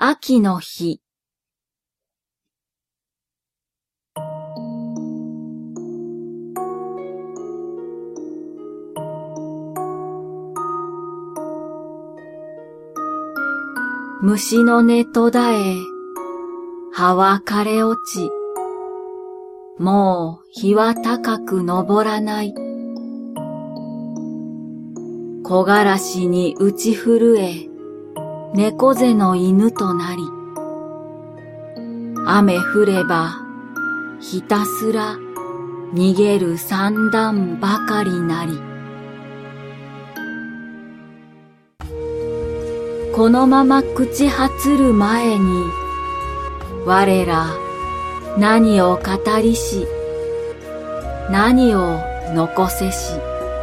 秋の日。虫の音途絶え、葉は枯れ落ち、もう日は高く昇らない。木枯らしに打ち震え、猫背の犬となり、雨降ればひたすら逃げる散弾ばかりなり。このまま朽ち果つる前に、我ら何を語りし、何を残せし。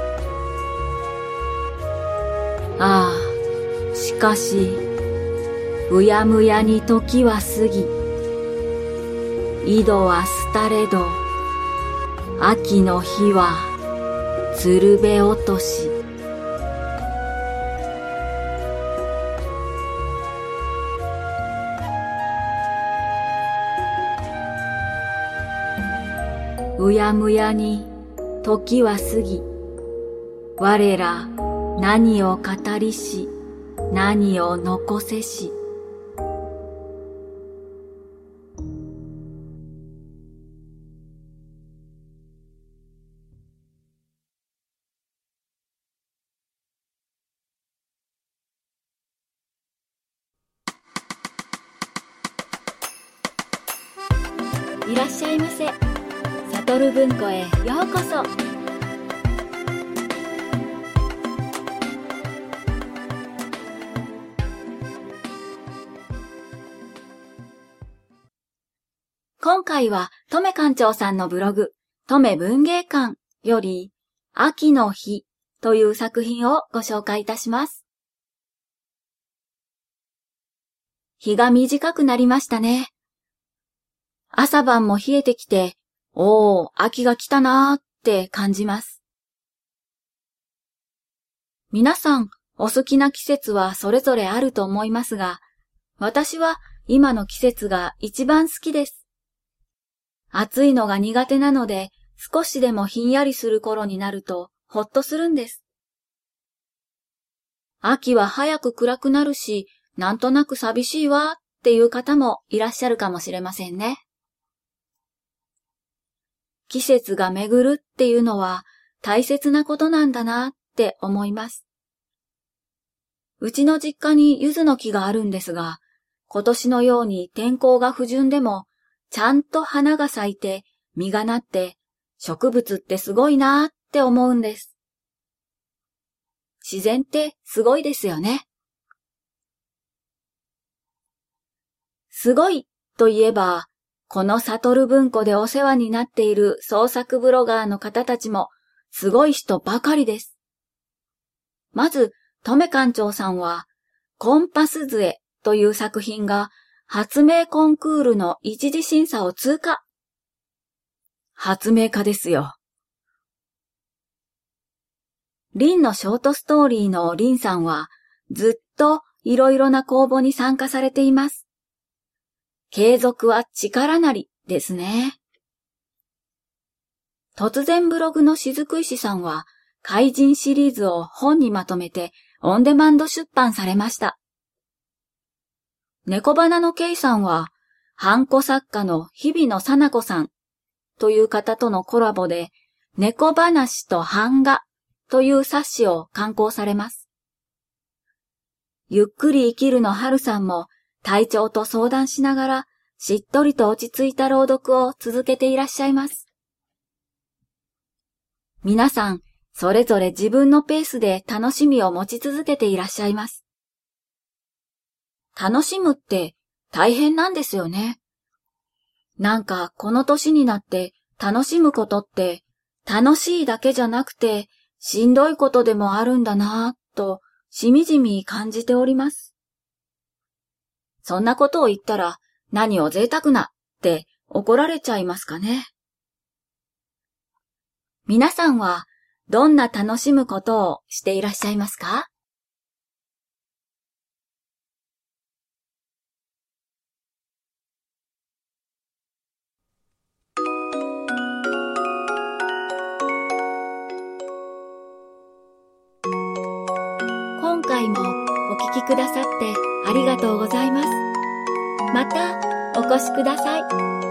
ああ、しかし、うやむやに時は過ぎ、井戸は廃れど、秋の日は鶴瓶落とし。うやむやに時は過ぎ、我ら何を語りし、何を残せし。いらっしゃいませ。悟文庫へようこそ。今回はとめ館長さんのブログ、とめ文芸館より、秋の日という作品をご紹介いたします。日が短くなりましたね。朝晩も冷えてきて、秋が来たなーって感じます。皆さん、お好きな季節はそれぞれあると思いますが、私は今の季節が一番好きです。暑いのが苦手なので、少しでもひんやりする頃になるとほっとするんです。秋は早く暗くなるし、なんとなく寂しいわっていう方もいらっしゃるかもしれませんね。季節が巡るっていうのは大切なことなんだなって思います。うちの実家に柚子の木があるんですが、今年のように天候が不順でも、ちゃんと花が咲いて実がなって植物ってすごいなって思うんです。自然ってすごいですよね。すごいといえば、この悟文庫でお世話になっている創作ブロガーの方たちもすごい人ばかりです。まず、とめ館長さんは、コンパス杖という作品が発明コンクールの一次審査を通過。発明家ですよ。リンのショートストーリーのリンさんは、ずっといろいろな公募に参加されています。継続は力なりですね。突然ブログの雫石さんは、怪人シリーズを本にまとめてオンデマンド出版されました。猫花のケイさんは、ハンコ作家の日比野さな子さんという方とのコラボで、猫話と版画という冊子を刊行されます。ゆっくり生きるの春さんも体調と相談しながらしっとりと落ち着いた朗読を続けていらっしゃいます。皆さん、それぞれ自分のペースで楽しみを持ち続けていらっしゃいます。楽しむって大変なんですよね。なんかこの年になって楽しむことって楽しいだけじゃなくてしんどいことでもあるんだなぁとしみじみ感じております。そんなことを言ったら何を贅沢なって怒られちゃいますかね。皆さんはどんな楽しむことをしていらっしゃいますか？ 回もお聞きくださってありがとうございます。またお越しください。